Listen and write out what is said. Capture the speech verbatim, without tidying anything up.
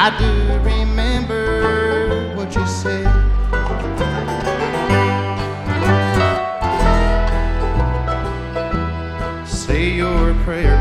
I do remember what you said. Say your prayer